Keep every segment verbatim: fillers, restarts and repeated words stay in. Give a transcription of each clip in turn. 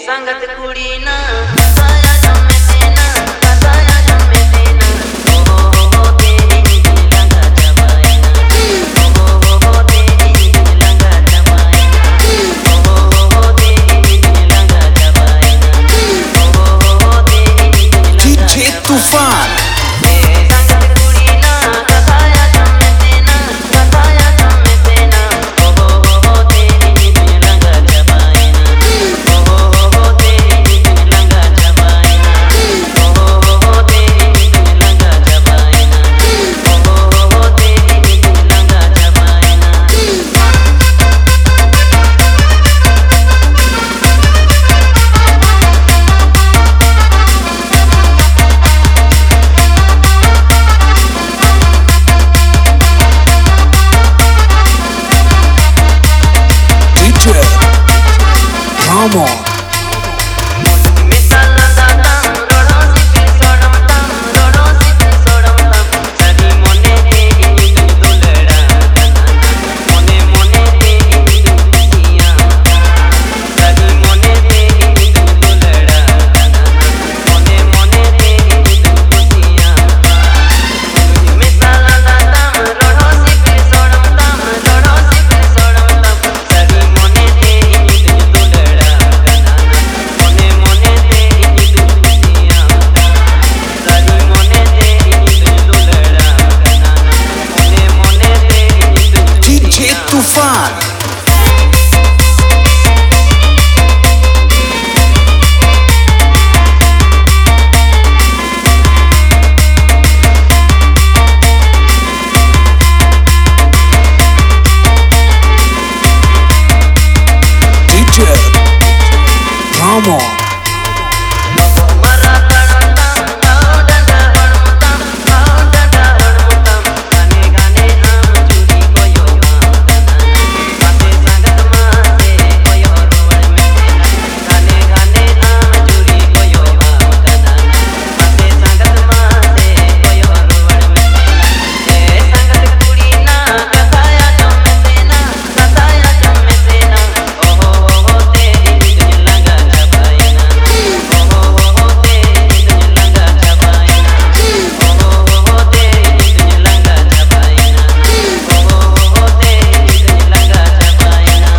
संगत कुड़ी ना बताया जमे देना बताया जमे देना ओ हो हो तेरी दिल लगा जवाए ना ओ हो हो तेरी दिल लगा जवाए ना ओ हो हो तेरी दिल लगा जवाए ना ओ हो हो तेरी दिल लगा डीजे तूफान संगत कुड़ी ना बताया जमे देना बताया जमे देना ओ हो हो तेरी दिल लगा जवाए ना ओ हो हो तेरी दिल लगा जवाए ना ओ हो हो तेरी दिल लगा जवाए ना ओ हो हो तेरी दिल लगा जवाए ना डीजे रामोन मिसाला दादम रोडो सिपी सोडम तम रोडो सिपी सोडम तम सदी मोने तेरी दिल दुलड़ा मोने मोने तेरी दिल खुशियां सदी मोने तेरी दिल दुलड़ा मोने मोने तेरी दिल खुशियां मिसाला दादम रोडो सिपी सोडम तम रोडो सिपी सोडम तम सदी मोने तेरी दिल दुलड़ा मोने मोने तेरी दिल खुशियां सदी मोने तेरी दिल दुलड़ा मोने मोने तेरी दिल डीजे तूफान डीजे रामोन मरा तड़मतम गाओ डंडा हड़मतम गाओ डंडा हड़मतम गाने गाने हम चूड़ी कोयो माते संगत माते कोयो रोवड़ में गाने गाने हम चूड़ी कोयो माते संगत माते कोयो रोवड़ में ए संगत कुड़ी ना बताया जमे देना बताया जमे देना ओ हो हो तेरी दिल लगा जवाए ना ओ हो हो तेरी दिल लगा जवाए ना ओ हो हो तेरी दिल लगा जवाए ना ओ हो हो तेरी दिल लगा जवाए ना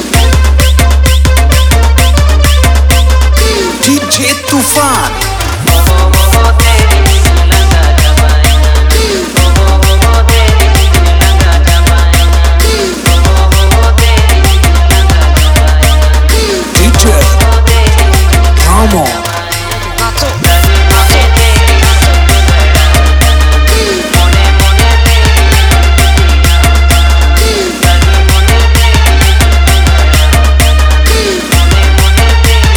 डीजे तूफान ओ हो हो तेरी दिल लगा जवाए ना ओ हो हो तेरी दिल लगा जवाए ना ओ हो हो तेरी दिल लगा जवाए ना डीजे रामोन मोने तेरी मोने मोने तेरी सदी मोने तेरी मोने मोने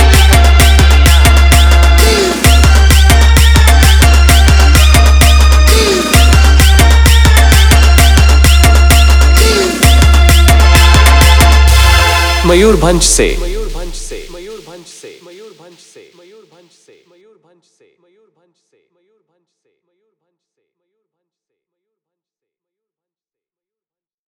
मयूरभंज से मयूरभंज से मयूरभंज से मयूरभंज से मयूरभंज से मयूरभंज से मयूरभंज से मयूरभंज से मयूरभंज से